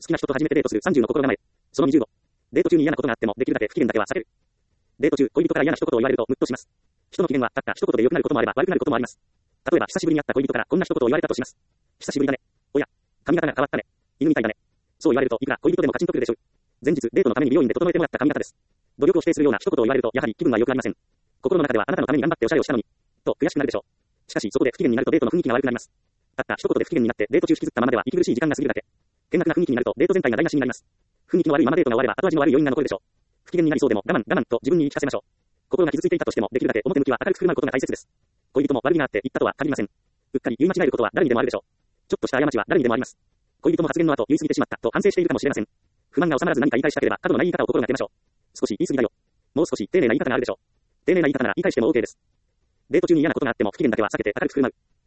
きな人と初めてデートする30の心構え。その25。デート中に嫌なことがあってもできるだけ不機嫌だけは避ける。デート中、恋人から嫌な一言を言われるとムッとします。人の機嫌はたった一言で良くなることもあれば悪くなることもあります。例えば久しぶりに会った恋人からこんな一言を言われたとします。久しぶりだね。おや、髪型が変わったね。犬みたいだね。そう言われるといくら恋人でもカチンとくるでしょう。前日デートのために美容院で整えてもらった髪型です。努力を否定するような一言を言われるとやはり気分は良くありません。心の中ではあなたのために頑張っておしゃれをしたのにと悔しくなるでしょう。しかしそこで不機嫌になるとデートの雰囲気が悪くなります。たった一言で不機嫌になってデート中引きずったままでは息苦しい時間が過ぎるだけ。険悪な雰囲気になるとデート全体が台無しになります。雰囲気の悪いままデートが終われば後味の悪い余韻が残るでしょう。不機嫌になりそうでも我慢と自分に言い聞かせましょう。心が傷ついていたとしてもできるだけ表向きは明るく振る舞うことが大切です。恋人も悪気があって言ったとは限りません。うっかり言い間違えることは誰にでもあるでしょう。ちょっとした過ちは誰にでもあります。恋人も発言の後言い過ぎてしまったと反省しているかもしれません。不満が収まらず何か言い返したければ角のない言い方を心がけましょう。少し言い過ぎだよ。もう少し丁寧な言い方があるでしょう。丁寧な言い方なら言い返しても OK です。デート中に嫌なことがあっても不機嫌だけは避けて明るく振る舞う。